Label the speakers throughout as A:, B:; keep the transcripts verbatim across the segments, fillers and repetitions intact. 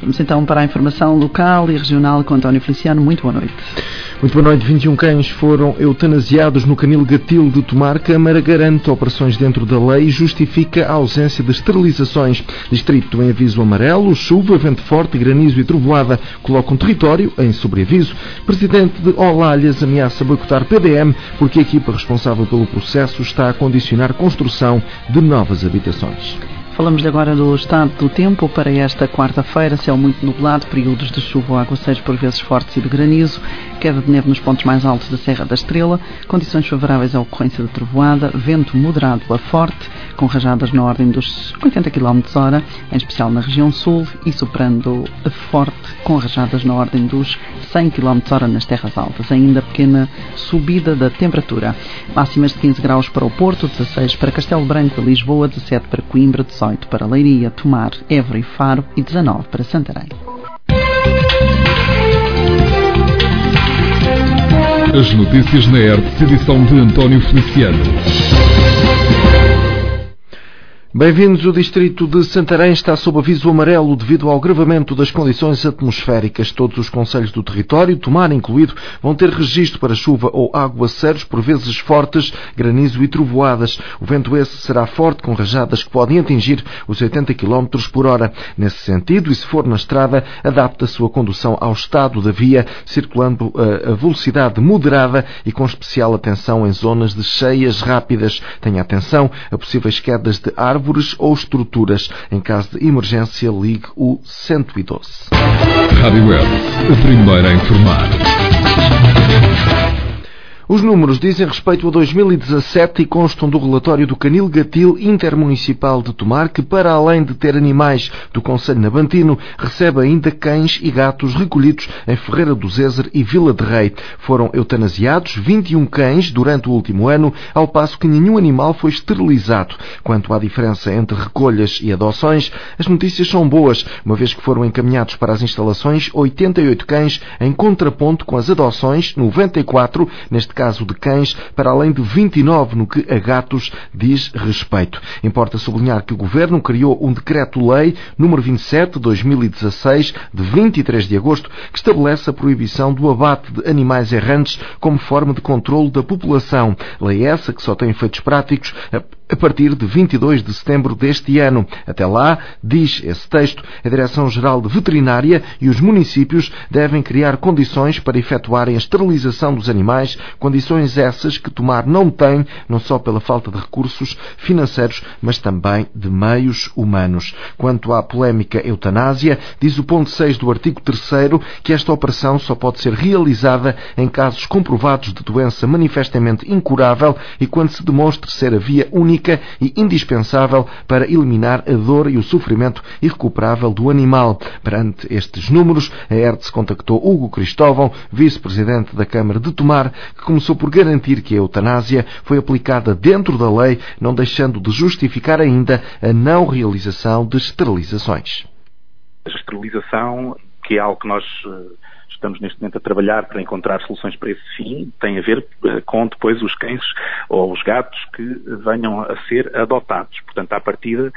A: Vamos então para a informação local e regional com António Feliciano. Muito boa noite.
B: Muito boa noite. vinte e um cães foram eutanasiados no Canil Gatil de Tomar. Câmara garante operações dentro da lei e justifica a ausência de esterilizações. Distrito em aviso amarelo, chuva, vento forte, granizo e trovoada colocam território em sobreaviso. Presidente de Olalhas ameaça boicotar P D M porque a equipa responsável pelo processo está a condicionar a construção de novas habitações.
A: Falamos agora do estado do tempo para esta quarta-feira. Céu muito nublado, períodos de chuva ou aguaceiros por vezes fortes e de granizo, queda de neve nos pontos mais altos da Serra da Estrela, condições favoráveis à ocorrência de trovoada, vento moderado a forte, com rajadas na ordem dos oitenta quilómetros por hora, em especial na região sul, e soprando a forte, com rajadas na ordem dos cem quilómetros por hora nas terras altas. Ainda pequena subida da temperatura. Máximas de quinze graus para o Porto, dezasseis para Castelo Branco e Lisboa, dezassete para Coimbra, dezoito para Leiria, Tomar, Évora e Faro e dezanove para Santarém.
C: As notícias na R T, edição de António Feliciano.
B: Bem-vindos. O distrito de Santarém está sob aviso amarelo devido ao agravamento das condições atmosféricas. Todos os concelhos do território, Tomar incluído, vão ter registro para chuva ou aguaceiros, por vezes fortes, granizo e trovoadas. O vento esse será forte, com rajadas que podem atingir os oitenta quilómetros por hora. Nesse sentido, e se for na estrada, adapte a sua condução ao estado da via, circulando a velocidade moderada e com especial atenção em zonas de cheias rápidas. Tenha atenção a possíveis quedas de árvores ou estruturas. Em caso de emergência, ligue o cento e doze.
C: Rádio Web, a primeira a informar.
B: Os números dizem respeito a dois mil e dezassete e constam do relatório do Canil Gatil Intermunicipal de Tomar, que, para além de ter animais do concelho nabantino, recebe ainda cães e gatos recolhidos em Ferreira do Zézer e Vila de Rei. Foram eutanasiados vinte e um cães durante o último ano, ao passo que nenhum animal foi esterilizado. Quanto à diferença entre recolhas e adoções, as notícias são boas, uma vez que foram encaminhados para as instalações oitenta e oito cães, em contraponto com as adoções, noventa e quatro, neste caso de cães, para além de vinte e nove no que a gatos diz respeito. Importa sublinhar que o Governo criou um Decreto-Lei número vinte e sete de dois mil e dezasseis, de vinte e três de agosto, que estabelece a proibição do abate de animais errantes como forma de controlo da população. Lei essa que só tem efeitos práticos a partir de vinte e dois de setembro deste ano. Até lá, diz esse texto, a Direção-Geral de Veterinária e os municípios devem criar condições para efetuarem a esterilização dos animais, condições essas que Tomar não tem, não só pela falta de recursos financeiros, mas também de meios humanos. Quanto à polémica eutanásia, diz o ponto seis do artigo terceiro que esta operação só pode ser realizada em casos comprovados de doença manifestamente incurável e quando se demonstre ser a via única e indispensável para eliminar a dor e o sofrimento irrecuperável do animal. Perante estes números, a R T S contactou Hugo Cristóvão, vice-presidente da Câmara de Tomar, que começou por garantir que a eutanásia foi aplicada dentro da lei, não deixando de justificar ainda a não realização de esterilizações.
D: A esterilização, que é algo que nós estamos neste momento a trabalhar para encontrar soluções para esse fim, tem a ver com depois os cães ou os gatos que venham a ser adotados. Portanto, à partida,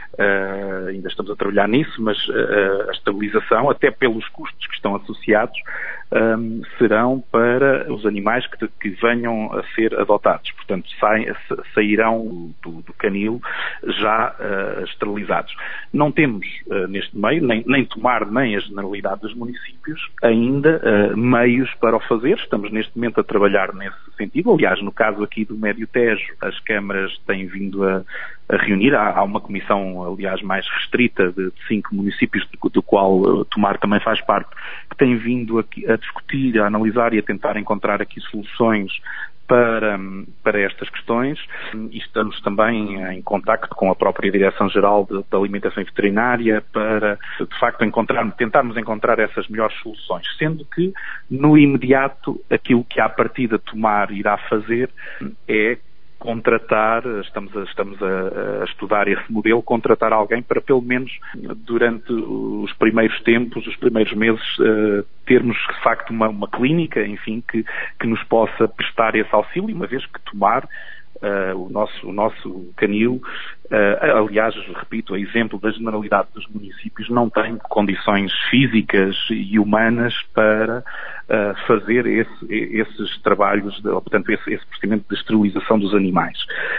D: uh, ainda estamos a trabalhar nisso, mas uh, a estabilização, até pelos custos que estão associados, um, serão para os animais que, que venham a ser adotados. Portanto, saem, sairão do, do canil já uh, esterilizados. Não temos, uh, neste meio, nem, nem Tomar, nem a generalidade dos municípios, ainda uh, meios para o fazer. Estamos neste momento a trabalhar nesse sentido. Aliás, no caso aqui do Médio Tejo, as câmaras têm vindo a, a reunir. Há, há uma comissão, aliás, mais restrita de, de cinco municípios, do, do qual uh, Tomar também faz parte, que tem vindo aqui a discutir, a analisar e a tentar encontrar aqui soluções para, para estas questões, e estamos também em contacto com a própria Direção-Geral da Alimentação e Veterinária para, de facto, encontrar, tentarmos encontrar essas melhores soluções, sendo que, no imediato, aquilo que à partida Tomar irá fazer é contratar, estamos, a, estamos a, a estudar esse modelo, contratar alguém para pelo menos durante os primeiros tempos, os primeiros meses, uh, termos de facto uma, uma clínica, enfim, que, que nos possa prestar esse auxílio, uma vez que Tomar, Uh, o, nosso, o nosso canil Uh, aliás, repito, a exemplo da generalidade dos municípios, não tem condições físicas e humanas para uh, fazer esse, esses trabalhos, de, portanto, esse, esse procedimento de esterilização dos animais.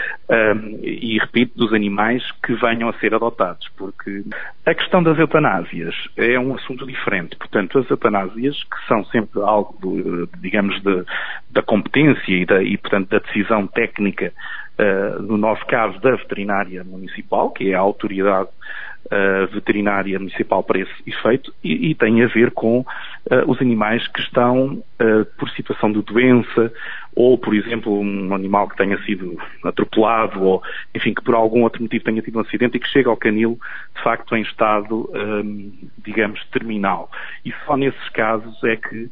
D: Um, e, repito, dos animais que venham a ser adotados, porque a questão das eutanásias é um assunto diferente. Portanto, as eutanásias, que são sempre algo, do, digamos, de, da competência e, da, e, portanto, da decisão técnica, Uh, no nosso caso da veterinária municipal, que é a autoridade uh, veterinária municipal para esse efeito, e, e tem a ver com uh, os animais que estão uh, por situação de doença, ou, por exemplo, um animal que tenha sido atropelado, ou, enfim, que por algum outro motivo tenha tido um acidente e que chega ao canil, de facto, em estado, um, digamos, terminal. E só nesses casos é que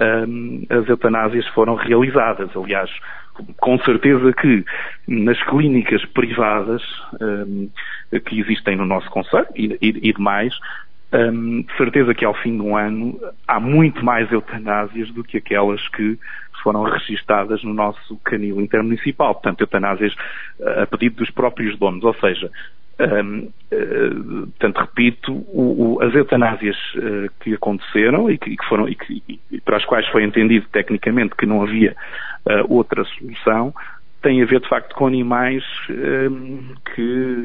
D: um, as eutanásias foram realizadas. Aliás, com certeza que nas clínicas privadas um, que existem no nosso concelho e, e, e demais, um, de certeza que ao fim de um ano há muito mais eutanásias do que aquelas que foram registadas no nosso canil intermunicipal. Portanto, eutanásias uh, a pedido dos próprios donos. Ou seja, um, uh, portanto, repito, o, o, as eutanásias uh, que aconteceram e que, que foram, e, que, e para as quais foi entendido tecnicamente que não havia uh, outra solução, tem a ver de facto com animais um, que,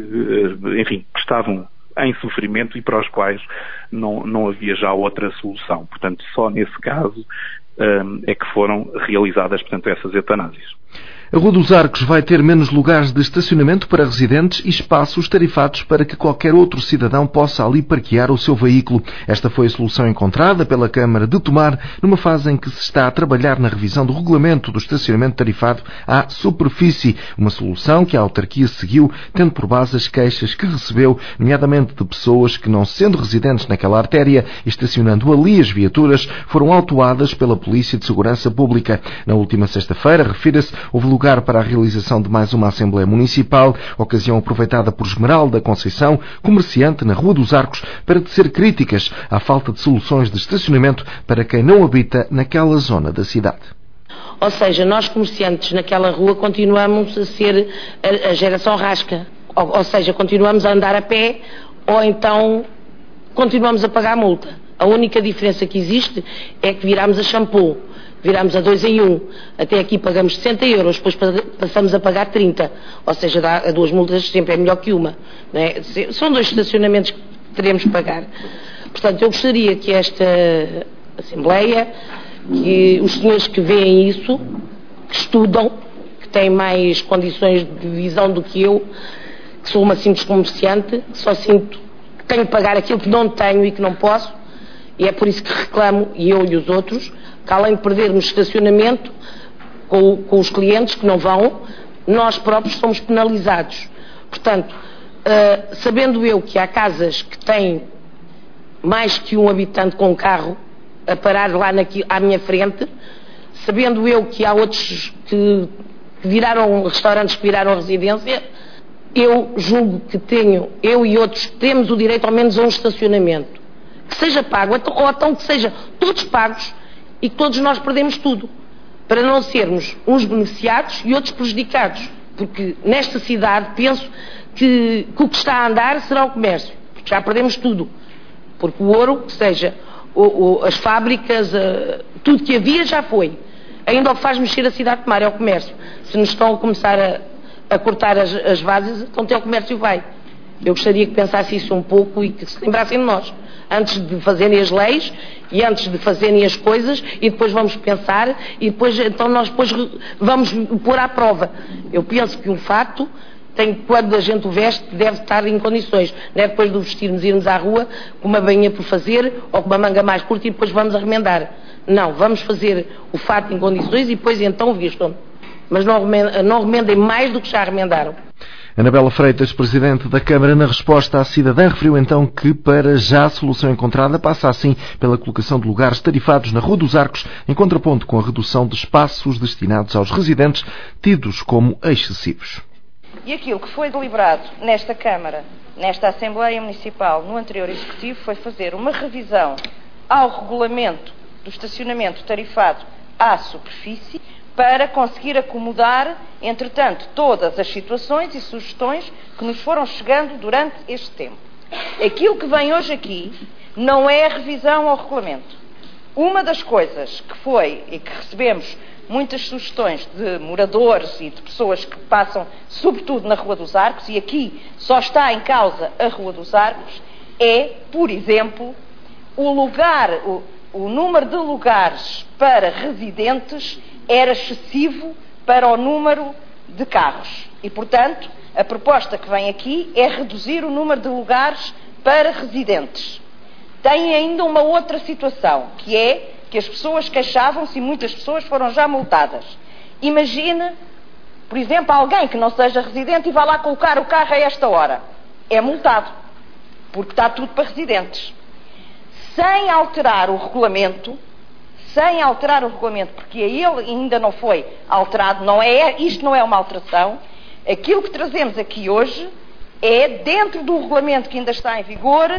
D: uh, enfim, que estavam em sofrimento e para os quais não, não havia já outra solução. Portanto, só nesse caso um, é que foram realizadas, portanto, essas eutanásias.
B: A Rua dos Arcos vai ter menos lugares de estacionamento para residentes e espaços tarifados para que qualquer outro cidadão possa ali parquear o seu veículo. Esta foi a solução encontrada pela Câmara de Tomar numa fase em que se está a trabalhar na revisão do regulamento do estacionamento tarifado à superfície. Uma solução que a autarquia seguiu, tendo por base as queixas que recebeu, nomeadamente de pessoas que, não sendo residentes naquela artéria e estacionando ali as viaturas, foram autuadas pela Polícia de Segurança Pública. Na última sexta-feira, refira-se, houve lugar para a realização de mais uma Assembleia Municipal, ocasião aproveitada por Esmeralda Conceição, comerciante na Rua dos Arcos, para tecer críticas à falta de soluções de estacionamento para quem não habita naquela zona da cidade.
E: Ou seja, nós comerciantes naquela rua continuamos a ser a, a geração rasca, ou, ou seja, continuamos a andar a pé ou então continuamos a pagar a multa. A única diferença que existe é que viramos a shampoo. Viramos a dois em um. Até aqui pagamos sessenta euros, depois passamos a pagar trinta. Ou seja, dá a duas multas sempre é melhor que uma. Não é? São dois estacionamentos que teremos que pagar. Portanto, eu gostaria que esta Assembleia, que os senhores que veem isso, que estudam, que têm mais condições de visão do que eu, que sou uma simples comerciante, que só sinto que tenho que pagar aquilo que não tenho e que não posso, e é por isso que reclamo, e eu e os outros, que além de perdermos estacionamento com, com os clientes que não vão, nós próprios somos penalizados. Portanto, uh, sabendo eu que há casas que têm mais que um habitante com um carro a parar lá naqui, à minha frente, sabendo eu que há outros que, que viraram restaurantes que viraram residência, eu julgo que tenho, eu e outros temos o direito ao menos a um estacionamento que seja pago, ou então que seja todos pagos, e que todos nós perdemos tudo, para não sermos uns beneficiados e outros prejudicados, porque nesta cidade penso que, que o que está a andar será o comércio, porque já perdemos tudo, porque o ouro, que seja o, o, as fábricas, uh, tudo que havia já foi, ainda o que faz mexer a cidade de Tomar é o comércio. Se nos estão a começar a, a cortar as, as bases, então até o comércio vai. Eu gostaria que pensasse isso um pouco e que se lembrassem de nós, antes de fazerem as leis e antes de fazerem as coisas, e depois vamos pensar e depois, então nós depois vamos pôr à prova. Eu penso que um fato tem, quando a gente o veste, deve estar em condições, não é depois de o vestirmos irmos à rua com uma bainha por fazer ou com uma manga mais curta e depois vamos arremendar. Não, vamos fazer o fato em condições e depois então vistam. Mas não, não remendem mais do que já remendaram.
B: Anabela Freitas, Presidente da Câmara, na resposta à cidadã, referiu então que, para já a solução encontrada, passa assim pela colocação de lugares tarifados na Rua dos Arcos, em contraponto com a redução de espaços destinados aos residentes, tidos como excessivos.
F: E aquilo que foi deliberado nesta Câmara, nesta Assembleia Municipal, no anterior Executivo, foi fazer uma revisão ao regulamento do estacionamento tarifado à superfície, para conseguir acomodar, entretanto, todas as situações e sugestões que nos foram chegando durante este tempo. Aquilo que vem hoje aqui não é a revisão ao regulamento. Uma das coisas que foi e que recebemos muitas sugestões de moradores e de pessoas que passam, sobretudo na Rua dos Arcos, e aqui só está em causa a Rua dos Arcos, é, por exemplo, o lugar, o, o número de lugares para residentes era excessivo para o número de carros. E, portanto, a proposta que vem aqui é reduzir o número de lugares para residentes. Tem ainda uma outra situação, que é que as pessoas queixavam-se e muitas pessoas foram já multadas. Imagine, por exemplo, alguém que não seja residente e vá lá colocar o carro a esta hora. É multado, porque está tudo para residentes. Sem alterar o regulamento, sem alterar o regulamento, porque ele ainda não foi alterado, não é, isto não é uma alteração, aquilo que trazemos aqui hoje é, dentro do regulamento que ainda está em vigor,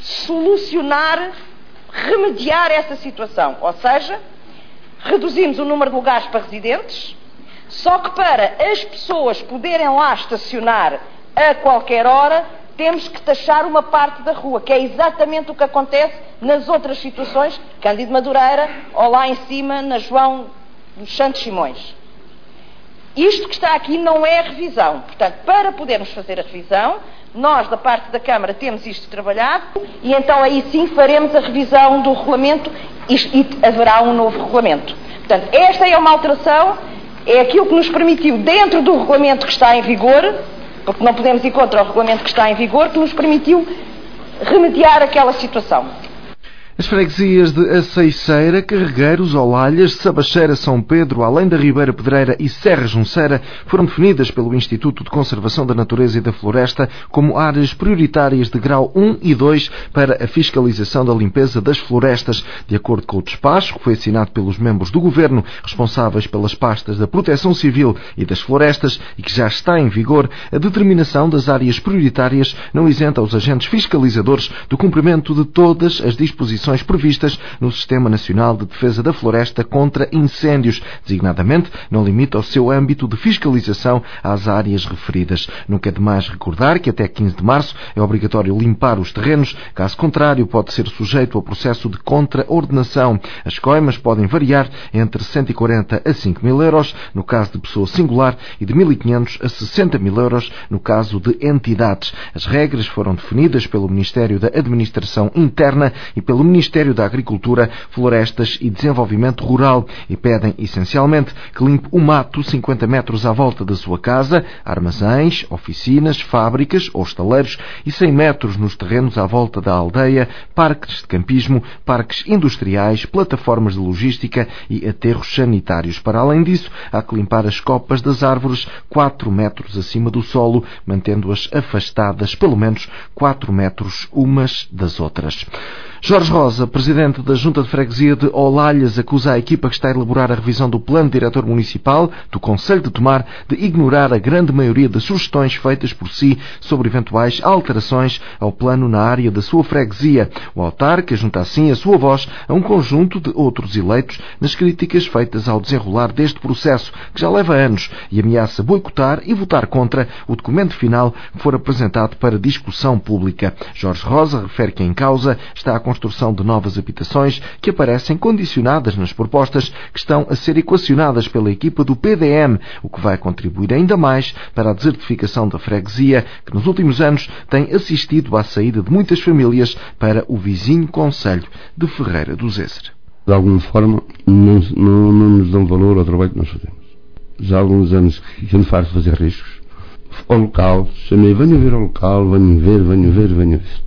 F: solucionar, remediar essa situação. Ou seja, reduzimos o número de lugares para residentes, só que para as pessoas poderem lá estacionar a qualquer hora, temos que taxar uma parte da rua, que é exatamente o que acontece nas outras situações, Cândido Madureira ou lá em cima na João dos Santos Simões. Isto que está aqui não é revisão. Portanto, para podermos fazer a revisão, nós, da parte da Câmara, temos isto trabalhado e então aí sim faremos a revisão do regulamento e, e haverá um novo regulamento. Portanto, esta é uma alteração, é aquilo que nos permitiu, dentro do regulamento que está em vigor, porque não podemos ir contra o regulamento que está em vigor, que nos permitiu remediar aquela situação.
B: As freguesias de Aceiceira, Carregueiros, Olalhas, Sabacheira, São Pedro, além da Ribeira Pedreira e Serra Junceira, foram definidas pelo Instituto de Conservação da Natureza e da Floresta como áreas prioritárias de grau um e dois para a fiscalização da limpeza das florestas, de acordo com o despacho que foi assinado pelos membros do Governo responsáveis pelas pastas da Proteção Civil e das Florestas e que já está em vigor. A determinação das áreas prioritárias não isenta os agentes fiscalizadores do cumprimento de todas as disposições previstas no Sistema Nacional de Defesa da Floresta contra Incêndios, designadamente não limita o seu âmbito de fiscalização às áreas referidas. Nunca é demais recordar que até quinze de março é obrigatório limpar os terrenos, caso contrário pode ser sujeito ao processo de contraordenação. As coimas podem variar entre cento e quarenta a cinco mil euros no caso de pessoa singular e de mil e quinhentos a sessenta mil euros no caso de entidades. As regras foram definidas pelo Ministério da Administração Interna e pelo Ministério da Agricultura, Florestas e Desenvolvimento Rural e pedem essencialmente que limpe o mato cinquenta metros à volta da sua casa, armazéns, oficinas, fábricas ou estaleiros e cem metros nos terrenos à volta da aldeia, parques de campismo, parques industriais, plataformas de logística e aterros sanitários. Para além disso, há que limpar as copas das árvores quatro metros acima do solo, mantendo-as afastadas pelo menos quatro metros umas das outras. Jorge Rosa, presidente da Junta de Freguesia de Olalhas, acusa a equipa que está a elaborar a revisão do plano diretor municipal do Concelho de Tomar de ignorar a grande maioria das sugestões feitas por si sobre eventuais alterações ao plano na área da sua freguesia. O autarca junta assim a sua voz a um conjunto de outros eleitos nas críticas feitas ao desenrolar deste processo, que já leva anos, e ameaça boicotar e votar contra o documento final que for apresentado para discussão pública. Jorge Rosa refere que em causa está a construção de novas habitações que aparecem condicionadas nas propostas que estão a ser equacionadas pela equipa do P D M, o que vai contribuir ainda mais para a desertificação da freguesia, que nos últimos anos tem assistido à saída de muitas famílias para o vizinho concelho de Ferreira do Zezer.
G: De alguma forma, não, não, não nos dão valor ao trabalho que nós fazemos. Já há alguns anos que eu me faço fazer riscos. Ao local, chamei, venham ver ao local, venham ver, venham ver, venham ver.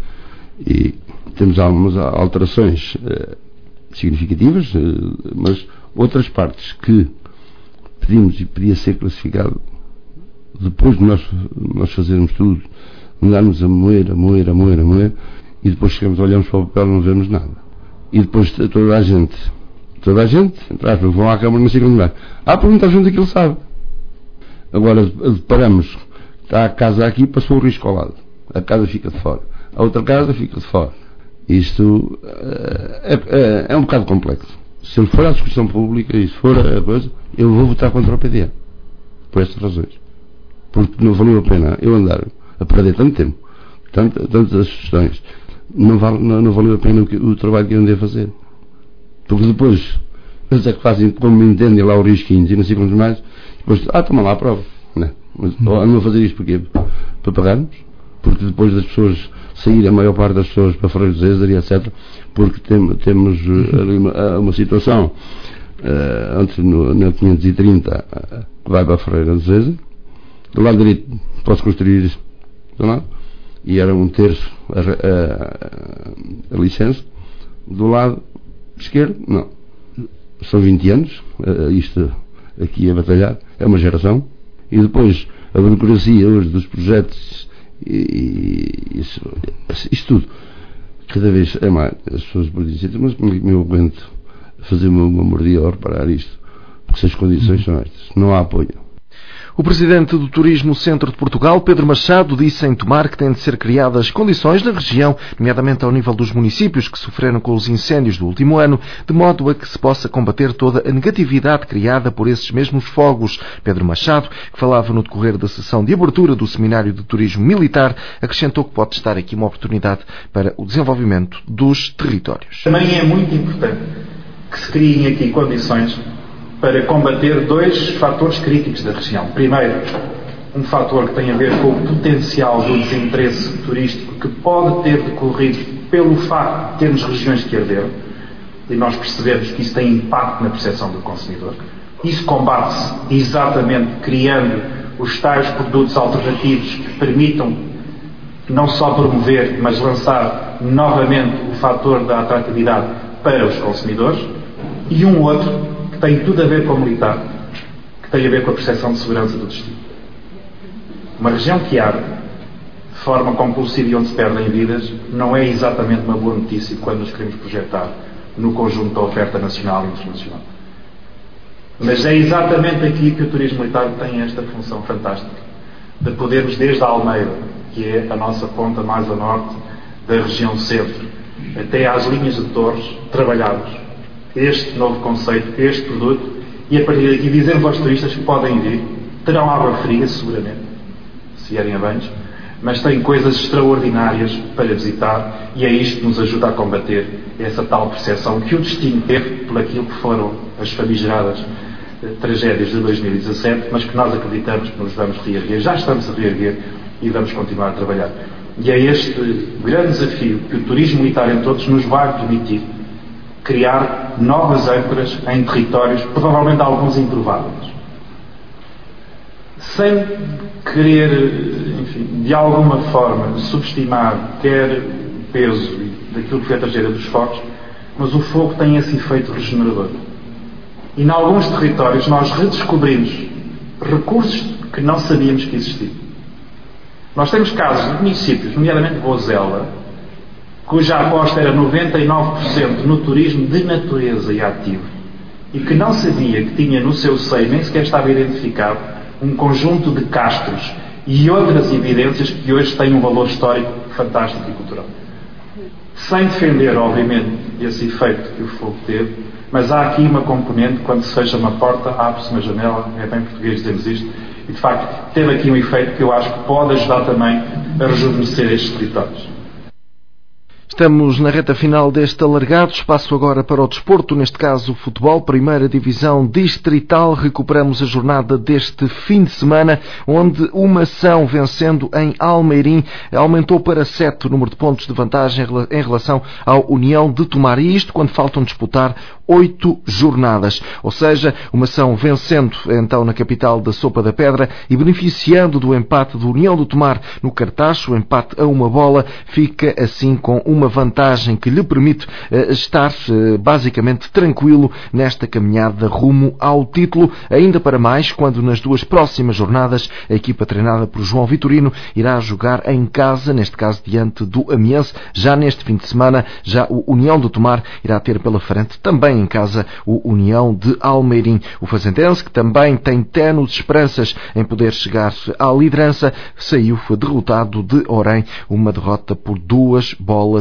G: E temos algumas alterações uh, significativas, uh, mas outras partes que pedimos e podia ser classificado, depois de nós, nós fazermos tudo, andarmos a moer, a moer, a moer, a moer, e depois chegamos, olhamos para o papel e não vemos nada. E depois toda a gente, toda a gente, entre aspas, vão à Câmara, não sei como vai. Há pergunta a gente aquilo sabe. Agora deparamos, está a casa aqui, passou o risco ao lado. A casa fica de fora. A outra casa fica de fora. Isto é, é, é um bocado complexo. Se ele for à discussão pública e se for a coisa, eu vou votar contra o P D E. Por estas razões. Porque não valeu a pena eu andar a perder tanto tempo, tanto, tantas sugestões. Não, vale, não, não valeu a pena o, que, o trabalho que eu andei a fazer. Porque depois, eles é que fazem como me entendem lá os risquinhos e não sei quantos mais, depois, ah, toma lá a prova. Não, mas andam a fazer isto porquê? Para pagarmos? Porque depois das pessoas saírem, a maior parte das pessoas para Freire de Zézer e etcétera, porque tem, temos ali uma, uma situação, uh, antes no, na quinhentos e trinta, uh, que vai para Freire de Zézer, do lado direito posso construir isso, e era um terço a, a, a licença, do lado esquerdo, não, são vinte anos, uh, isto aqui a batalhar, é uma geração, e depois a burocracia hoje dos projetos e isso, isso tudo cada vez é mais, as pessoas podem dizer, mas como é que eu aguento fazer uma, uma mordia ao reparar isto, porque se as condições são estas, não há apoio.
B: O presidente do Turismo Centro de Portugal, Pedro Machado, disse em Tomar que têm de ser criadas condições na região, nomeadamente ao nível dos municípios que sofreram com os incêndios do último ano, de modo a que se possa combater toda a negatividade criada por esses mesmos fogos. Pedro Machado, que falava no decorrer da sessão de abertura do Seminário de Turismo Militar, acrescentou que pode estar aqui uma oportunidade para o desenvolvimento dos territórios.
D: Também é muito importante que se criem aqui condições para combater dois fatores críticos da região. Primeiro, um fator que tem a ver com o potencial do desinteresse turístico que pode ter decorrido pelo facto de termos regiões que arderam, e nós percebemos que isso tem impacto na percepção do consumidor. Isso combate-se exatamente criando os tais produtos alternativos que permitam não só promover, mas lançar novamente o fator da atratividade para os consumidores. E um outro tem tudo a ver com o militar, que tem a ver com a percepção de segurança do destino. Uma região que arde, de forma compulsiva e onde se perdem vidas, não é exatamente uma boa notícia quando nos queremos projetar no conjunto da oferta nacional e internacional. Mas é exatamente aqui que o turismo militar tem esta função fantástica, de podermos desde a Almeida, que é a nossa ponta mais a norte da região centro, até às linhas de Torres, trabalharmos este novo conceito, este produto, e a partir daqui dizemos aos turistas que podem vir, terão água fria seguramente, se vierem a banhos, mas têm coisas extraordinárias para visitar, e é isto que nos ajuda a combater essa tal percepção que o destino teve por aquilo que foram as famigeradas eh, tragédias de dois mil e dezassete, mas que nós acreditamos que nos vamos reerguer, já estamos a reerguer e vamos continuar a trabalhar. E é este grande desafio que o turismo militar em todos nos vai permitir criar novas âncoras em territórios, provavelmente alguns improváveis. Sem querer, enfim, de alguma forma, subestimar quer o peso daquilo que foi a tragédia dos fogos, mas o fogo tem esse efeito regenerador. E em alguns territórios nós redescobrimos recursos que não sabíamos que existiam. Nós temos casos de municípios, nomeadamente Vozela, cuja aposta era noventa e nove por cento no turismo de natureza e ativo, e que não sabia que tinha no seu seio, nem sequer estava identificado, um conjunto de castros e outras evidências que hoje têm um valor histórico fantástico e cultural. Sem defender, obviamente, esse efeito que o fogo teve, mas há aqui uma componente, quando se fecha uma porta, abre-se uma janela, é bem português dizemos isto, e de facto teve aqui um efeito que eu acho que pode ajudar também a rejuvenescer estes territórios.
B: Estamos na reta final deste alargado, espaço agora para o desporto, neste caso o futebol, primeira divisão distrital. Recuperamos a jornada deste fim de semana, onde o Mação, vencendo em Almeirim, aumentou para sete o número de pontos de vantagem em relação ao União de Tomar. E isto quando faltam disputar oito jornadas. Ou seja, o Mação vencendo então na capital da Sopa da Pedra e beneficiando do empate do União de Tomar no cartaz, o empate a uma bola, fica assim com uma vantagem que lhe permite uh, estar uh, basicamente tranquilo nesta caminhada rumo ao título, ainda para mais quando nas duas próximas jornadas a equipa treinada por João Vitorino irá jogar em casa, neste caso diante do Amiense. Já neste fim de semana, já o União de Tomar irá ter pela frente também em casa o União de Almeirim. O fazendense, que também tem ténues esperanças em poder chegar à liderança, saiu derrotado de Orém, uma derrota por duas bolas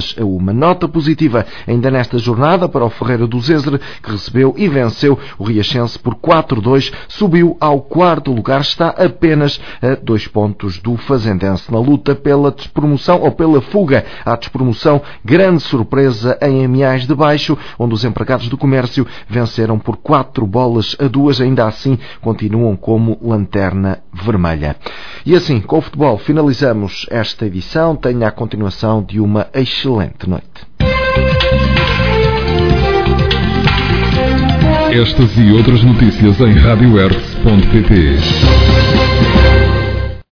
B: três a uma. Nota positiva ainda nesta jornada para o Ferreira do Zézer, que recebeu e venceu o Riachense por quatro a dois, subiu ao quarto lugar, está apenas a dois pontos do Fazendense na luta pela despromoção ou pela fuga à despromoção. Grande surpresa em Amiais de Baixo, onde os empregados do comércio venceram por quatro bolas a duas, ainda assim continuam como lanterna vermelha. E assim, com o futebol, finalizamos esta edição. Tenha a continuação de uma excelente noite.
C: Estas e outras notícias em rádio ertz ponto pt.